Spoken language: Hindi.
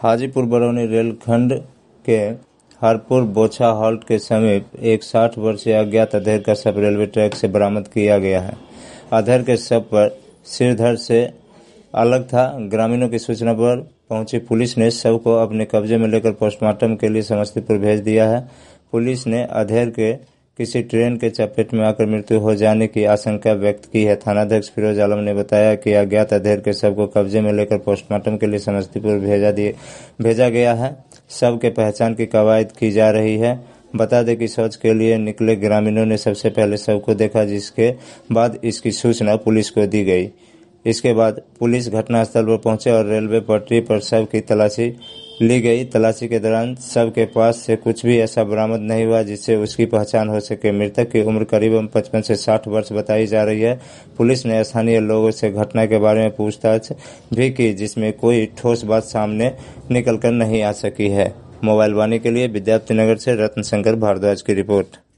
हाजीपुर बरौनी रेलखंड के हरपुर बोछा हॉल्ट के समीप एक 60 वर्षीय अज्ञात अधेड़ का शव रेलवे ट्रैक से बरामद किया गया है। अधेड़ के शव पर सिरधड़ से अलग था। ग्रामीणों की सूचना पर पहुंची पुलिस ने शव को अपने कब्जे में लेकर पोस्टमार्टम के लिए समस्तीपुर भेज दिया है। पुलिस ने अधेड़ के किसी ट्रेन के चपेट में आकर मृत्यु हो जाने की आशंका व्यक्त की है। थानाध्यक्ष फिरोज आलम ने बताया कि अज्ञात अधेड़ के शव को कब्जे में लेकर पोस्टमार्टम के लिए समस्तीपुर भेजा गया है। शव के पहचान की कवायद की जा रही है। बता दें कि शौच के लिए निकले ग्रामीणों ने सबसे पहले शव को देखा, जिसके बाद इसकी सूचना पुलिस को दी गई। इसके बाद पुलिस घटनास्थल पर पहुंचे और रेलवे पटरी पर शव की तलाशी ली गई। तलाशी के दौरान शव के पास से कुछ भी ऐसा बरामद नहीं हुआ जिससे उसकी पहचान हो सके। मृतक की उम्र करीब 55 से 60 वर्ष बताई जा रही है। पुलिस ने स्थानीय लोगों से घटना के बारे में पूछताछ भी की, जिसमें कोई ठोस बात सामने निकलकर नहीं आ सकी है। मोबाइल वाणी के लिए विद्यार्थी नगर से रत्न शंकर भारद्वाज की रिपोर्ट।